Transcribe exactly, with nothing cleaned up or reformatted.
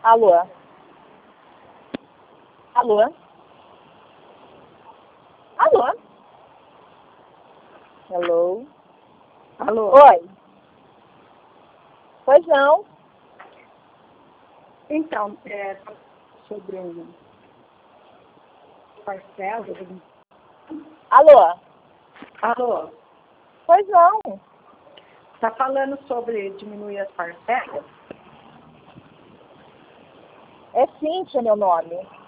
Alô? Alô? Alô? Hello? Alô? Oi? Pois não? Então, é, sobre um parcela. Alô? Alô? Pois não? Está falando sobre diminuir as parcelas? É Cíntia meu nome.